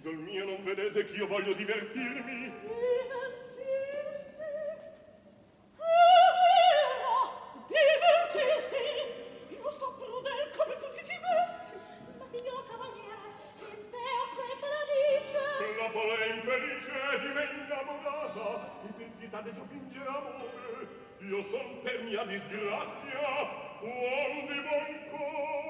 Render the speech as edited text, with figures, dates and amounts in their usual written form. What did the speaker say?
Dal mio non vedete che io voglio divertirmi? Divertirti? Io so crudel come tu ti diverti. Ma signor cavaliere, il vero che la dice? La povera infelice di me innamorata, intenditate già fingere amore. Io son per mia disgrazia, uom di buon cuore.